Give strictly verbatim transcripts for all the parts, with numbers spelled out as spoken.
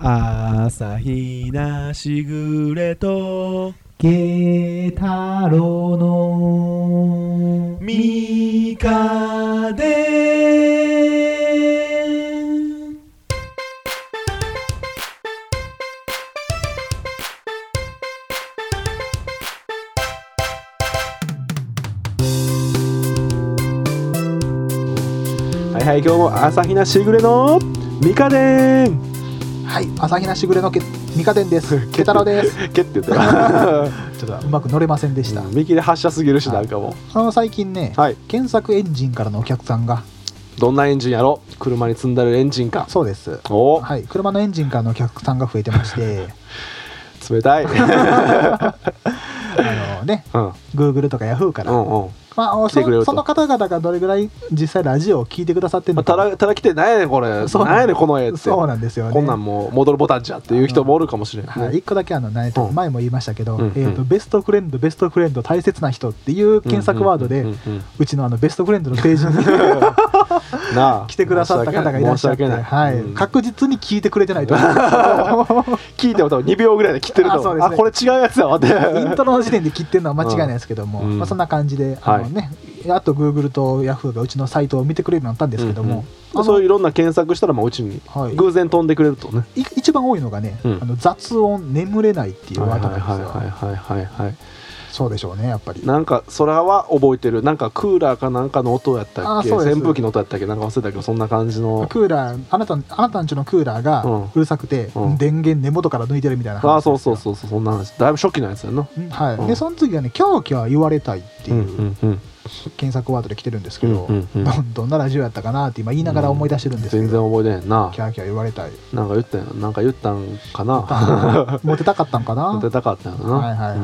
朝日なしぐれと慶太郎のみかでん。はいはい、今日も朝日なしぐれのみかでん。 はい、朝日なしぐれのけみかでんです。慶太郎です。 けって言ってたちょっとうまく乗れませんでした。 見切り発車すぎるし、なんかもうあの最近ね、 はい、 検索エンジンからのお客さんがどんなエンジンやろ、車に積んだるエンジンか。 そうです。 お、 はい、車のエンジンからのお客さんが増えてまして冷たいあのね、 うん、 Google とか Yahoo から、 うんうん、 まあ、そ, その方々がどれぐらい実際ラジオを聞いてくださってるのか、 まあ、ただただ来て、なんやねんこれ、なんやねんこの絵って、 そうなんですよね。 こんなんもう戻るボタンじゃっていう人もおるかもしれない、ね。 はい、いっこだけあの、ね、 うん、 前も言いましたけど、 うんうん、 えーと、ベストフレンドベストフレンド大切な人っていう検索ワードで、うちのあのベストフレンドのページになあ来てくださった方がいらっしゃって、はい、うん、確実に聞いてくれてないと思うんです聞いても多分にびょうぐらいで切ってると思う。あ、ね、あこれ違うやつだわってイントロの時点で切ってるのは間違いないですけども、うんまあ、そんな感じであの、ね、はい、あと Google と Yahoo がうちのサイトを見てくれるようになったんですけども、 うんうん、そういういろんな検索したらまあうちに偶然飛んでくれるとね、 はい、一番多いのがね、うん、あの雑音眠れないっていうワードなんですよ。 はいはいはいはいはい、 そうでしょうね、やっぱり。 なんかそれは覚えてる。なんかクーラーかなんかの音やったっけ、扇風機の音やったっけ、なんか忘れたけど、そんな感じのクーラー、あなたあなたんちのクーラーがうるさくて、うん、電源根元から抜いてるみたいな話。 あ、そうそうそうそう、そんな話。だいぶ初期のやつやな、 はい、うん、でその次はね、キャーキャー言われたいっていう、うんうんうん、検索ワードで来てるんですけど、うんうんうん、ど, どんなラジオやったかなって今言いながら思い出してるんですけど、 うん、全然覚えてへんな。 キャーキャー言われたい、 なんか言ったんや、なんか言ったんかなモテたかったんかなモテたかったんやな。 はいはいはい、うん、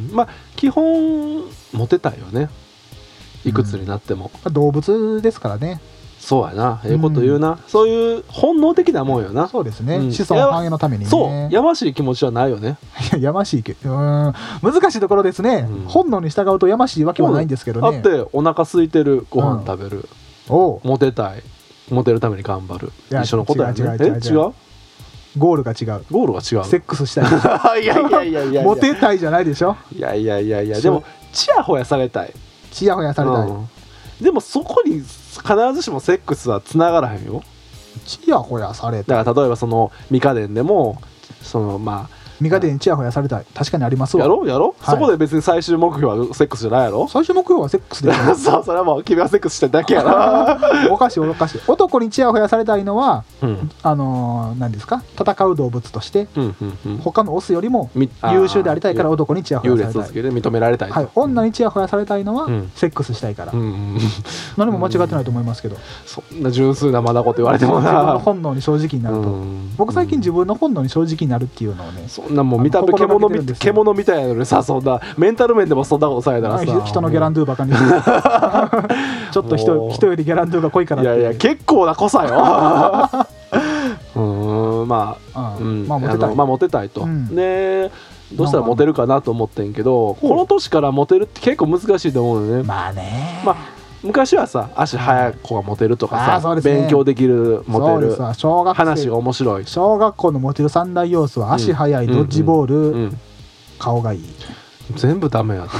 まあ基本モテたいよね、いくつになっても、 うん、動物ですからね。 そうやな、ええこと言うな、うん、そういう本能的なもんよな。 そうですね、うん、子孫繁栄のためにね。 そうやましい気持ちはないよね。 やましいけど、うん、難しいところですね、うん、本能に従うとやましいわけはないんですけどね。 だってお腹空いてる、ご飯食べる、うん、おモテたい、モテるために頑張る、一緒のことやね。 違う違う違う違う、 え違う、 ゴールが違う。 ゴールが違う。 セックスしたい。 いやいやいやいやモテたいじゃないでしょ。 いやいやいやいや、でもチヤホヤされたい。 チヤホヤされたい、うん、 でもそこに必ずしもセックスはつながらへんよ。 チヤホヤされたい。 だから例えばそのミカデンでもそのまあミカデンにチヤホヤされたい、確かにありますわ。 やろやろ、はい、そこで別に最終目標はセックスじゃないやろ。 最終目標はセックスでそう、それはもう君はセックスしてるだけやろ。 おかしいおかしい。男にチヤホヤされたいのは、うん、あのー、何ですか、戦う動物として、うんうんうん、他のオスよりも優秀でありたいから男にチヤホヤされたい、優劣つけて認められたい、はい、女にチヤホヤされたいのは、うん、セックスしたいから、うんうん、何も間違ってないと思いますけど、 そんな純粋なマダコと言われてもな。 自分の本能に正直になると、うん、僕最近自分の本能に正直になるっていうのをね、 そんなもう見た目獣み獣みたいなのにさ、そんなメンタル面でもそんなことされたらさ、 人のギャランドゥバカにしてちょっと 人, 人よりギャランドゥが濃いからって。 いやいや結構な濃さよ。うーん、まあ、うん、まあモテたい、まあモテたいと、うん、でどうしたらモテるかなと思ってんけど、この年からモテるって結構難しいと思うよね。 まあね、 まあ昔はさ、足速い子がモテるとかさ、 ね、 勉強できるモテる、 小学話が面白い。 小学校のモテる三大要素は足速い、うん、ドッジボール、うんうん、顔がいい。 全部ダメやった。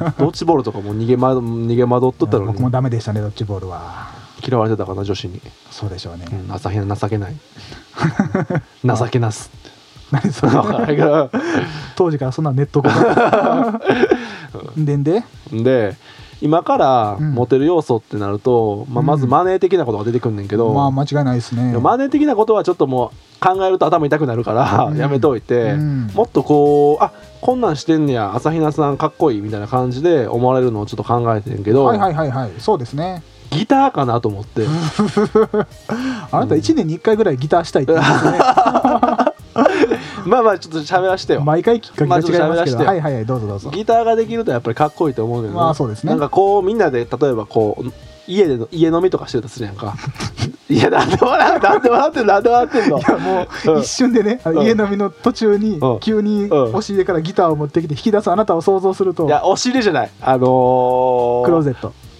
ドッジボールとかも逃げま逃げ惑っとったのに。 僕もダメでしたね、ドッジボールは。 嫌われてたかな、女子に。 そうでしょうね、 うん、朝日情けない情けなす。 何それ当時からそんなネット語がでんでで今からモテる要素ってなると、うん、まあ、まずマネー的なことが出てくんねんけど、 うん、まあ間違いないですね。 マネー的なことはちょっともう考えると頭痛くなるからやめといて、うん、もっとこう、あ、こんなんしてんねや、朝比奈さんかっこいいみたいな感じで思われるのをちょっと考えてんけど、 はいはいはいはい、そうですね。 ギターかなと思ってあなたいちねんにいっかいぐらいギターしたいって言うんですね。 まあまあちょっと喋らせてよ。 毎回きっかけが違いますけど、はいはいはい、どうぞどうぞ。 ギターができるとやっぱりかっこいいと思うけどね。 まあそうですね。 なんかこうみんなで例えばこう家での家飲みとかしてるとするやんか。いや、なんで笑ってなんで笑ってんのなんで笑ってんの。いやもう一瞬でね、うん、家飲みの途中に急に押し入れからギターを持ってきて弾き出すあなたを想像すると、いや押し入れじゃない、あのー、 クローゼット。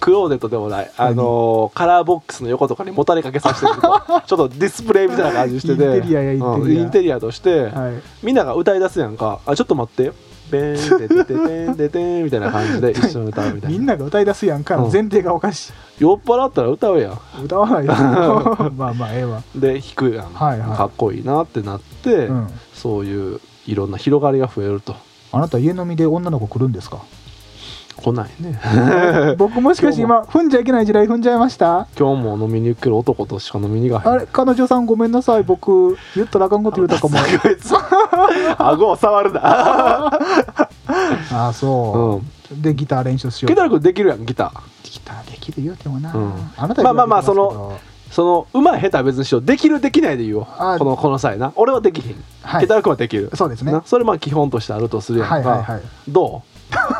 クローゼットでもない、あのー、カラーボックスの横とかにもたれかけさせてるとちょっとディスプレイみたいな感じにしててインテリアやインテリア、 うん、インテリアとして、はい、みんなが歌い出すやんか。あちょっと待ってベーンでてててんでてんみたいな感じで一緒に歌うみたいな。 みんなが歌い出すやんかの前提がおかしい、 うん、酔っ払ったら歌うやん。 歌わないですよまあまあええわ。 で弾くやん、はいはい、かっこいいなってなって、うん、そういういろんな広がりが増えると。 あなた家飲みで女の子来るんですか？ 来ないね僕もしかして今踏んじゃいけない地雷踏んじゃいました？ 今日も飲みに行くけど男としか飲みに行かへん。 あれ彼女さんごめんなさい、僕言ったらあかんこと言うたかも顎を触るなあそう、うん、でギター練習しよう。 ギター君できるやん。ギターギターできる言うてもな、 うん、あなたまあまあまあそのそのうまい下手は別にしよう。できるできないで言おう。このこの際な俺はできひん、はい、ギター君はできる。 そうですね。 それまあ基本としてあるとするやんか、はいはいはい、どう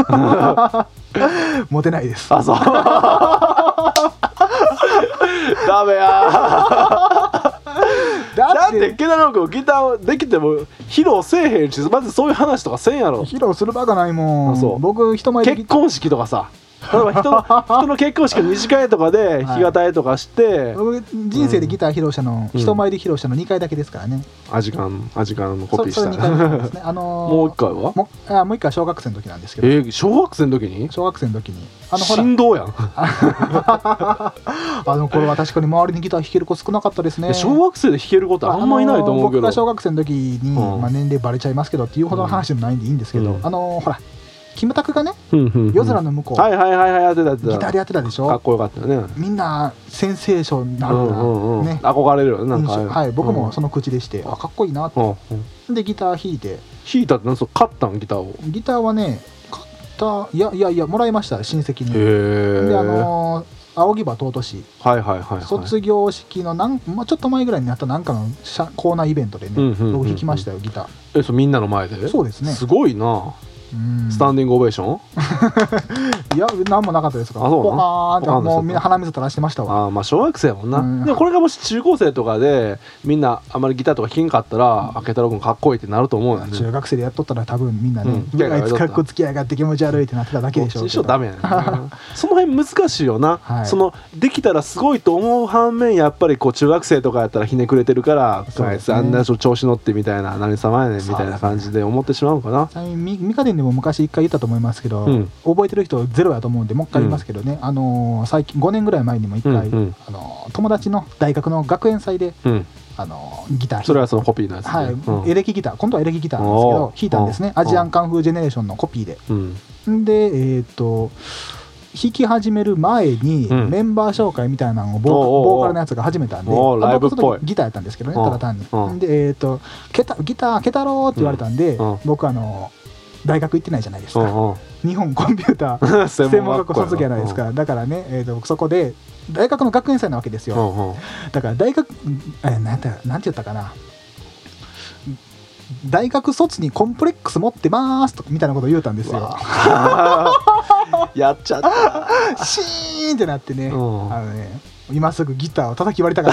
モテないです。 あそうダメやだってケダロ君ギターできても披露せえへんし、まずそういう話とかせんやろ。 披露する場がないもん。あそう僕人前で結婚式とかさ、例えば 人, 人の結婚式の二次会とかで弾き語りとかして、 はい、人生でギター披露したの、うん、人前で披露したのにかいだけですからね。 アジカンアジカンのコピーした。そそれにかいですね、あのー、もういっかいはもあもういっかい小学生の時なんですけど。 えー、小学生の時に小学生の時にあのほら振動やんあの頃は確かに周りにギター弾ける子少なかったですね。 小学生で弾ける子ってあんまいないと思うけど、僕が小学生の時に、うんまあ、年齢バレちゃいますけどっていうほどの話でもないんでいいんですけど、うん、あのー、ほらキムタクがね、うんうんうん、夜空の向こう、 はいはいはいはいやってたやってた、 ギターでやってたでしょ。 かっこよかったよね。 みんなセンセーショナルな、うんうんうん、ね、 憧れるよねなんか。 はい、僕もその口でして、うん、あかっこいいなって、うんうん、でギター弾いて弾いたって何そう買ったんギターを。 ギターはね買ったいやいやいやもらいました親戚に。へであのー青木場尊氏、はいはいはいはい、卒業式のなん、まあ、ちょっと前ぐらいにあったなんかのコーナーイベントでね、うんうんうんうん、僕弾きましたよギター。 えそうみんなの前で。 そうですね。 すごいな。スタンディングオベーションいや何もなかったですから。あそうなポカーンってもうみんな鼻水垂らしてましたわ。 あまあ小学生やもんな、うん、でもこれがもし中高生とかでみんなあんまりギターとか弾けんかったら、うん、あけ太郎君かっこいいってなると思うよね。 中学生でやっとったら多分みんなね、うん、あいつかっこつきやがって気持ち悪いってなってただけでしょうけど。一緒ダメやねその辺難しいよな、はい、そのできたらすごいと思う反面やっぱりこう中学生とかやったらひねくれてるからあいつあんな調子乗ってみたいな何様やねんみたいな感じで思ってしまうかな。ミカデンでも昔一回言ったと思いますけど、うん、覚えてる人ゼロやと思うんでもう一回言いますけどね、うん、あのー、最近ごねんぐらい前にも一回、うんうん、あのー、友達の大学の学園祭で、うん、あのー、ギター弾いて、 それはそのコピーのやつ、ね、 はい、うん、エレキギター今度はエレキギターなんですけど弾いたんですね。アジアンカンフージェネレーションのコピーで、うん、でえー、っと弾き始める前にメンバー紹介みたいなのをボーカ、ボーカルのやつが始めたんで、僕その時ギターやったんですけどね、ただ単に。で、えー、とケタギターケタローって言われたんで、僕あの大学行ってないじゃないですか。日本コンピューター専門学校卒業じゃないですか。だからね、えー、とそこで大学の学園祭なわけですよ。だから大学えなんてなんて言ったかな。大学卒にコンプレックス持ってますとみたいなことを言うたんですよ。 やっちゃったシーンってなってね、うん、あのね今すぐギターを叩き割りたか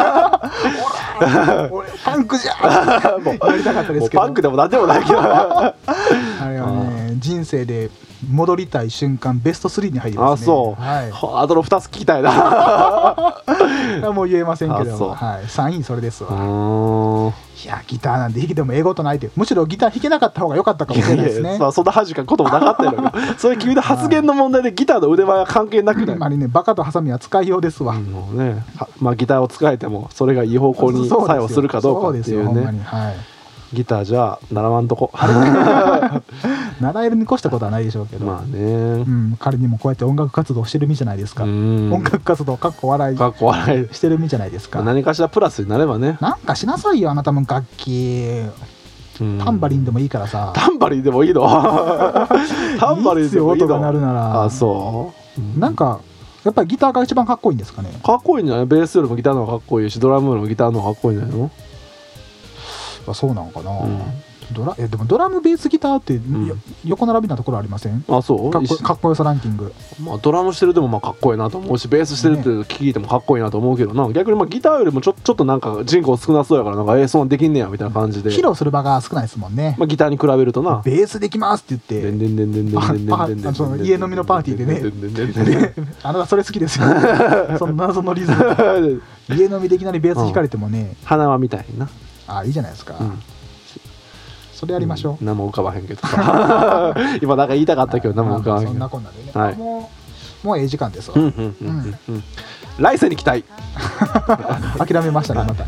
った俺パンクじゃんやりたかったですけど、 パンクでもなんでもないけどあれはね人生で戻りたい瞬間ベストスリーに入りますね。 あそう、はい、あとのふたつ聞きたいなもう言えませんけど、はい、さんいそれですわ。いやギターなんて弾けてもええことないって、むしろギター弾けなかった方が良かったかもしれないですね。いやいやそんな恥かくこともなかったよそういう君の発言の問題でギターの腕前は関係なくない。 まあね、バカとハサミは使いようですわ、うんもうね、まあ、ギターを使えてもそれがいい方向に作用するかどうかっていうね。ギターじゃ習わんとこ習えるに越したことはないでしょうけど、まあね、うん、彼にもこうやって音楽活動してる身じゃないですか。音楽活動かっこ笑いかっこ笑いしてる身じゃないですか。 何かしらプラスになればね。 なんかしなさいよあなたも楽器。タンバリンでもいいからさ。 タンバリンでもいいのタンバリンでもいいの。 音が鳴るなら。 あそう、 うん、なんかやっぱりギターが一番かっこいいんですかね。 かっこいいんじゃない。ベースよりもギターの方がかっこいいし、ドラムよりもギターの方がかっこいいんじゃないの。 あそうなのかな、うん、ドラえでもドラムベースギターって、うん、横並びなところありません？ あそうかっこ、かっこよさランキング、 まあ、ドラムしてるでもまあかっこいいなと思うし、ベースしてるって聞いてもかっこいいなと思うけどな、ね、逆にまあギターよりもちょ、ちょっとなんか人口少なそうやからなんかえー、そんなできんねやみたいな感じで披露する場が少ないですもんね、 まあ、ギターに比べるとなベースできますって言ってでんでんでんでんでんでんでんでんその家飲みのパーティーでねあなたそれ好きですよその謎のリズム家飲みでいきなりベース弾かれてもね、うん、 花輪みたいなあいいじゃないですか、うん、それやりましょう、 うん、何も浮かばへんけどさ今なんか言いたかったけど何も浮かばへんけど、 そんなこんなでね、はい、もうもうええ時間ですわ、うんうんうんうん、 来世に期待諦めましたねまた、はい、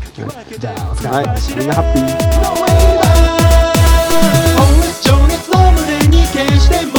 じゃあお疲れ様です、 はい、みんなハッピー情熱の胸に決して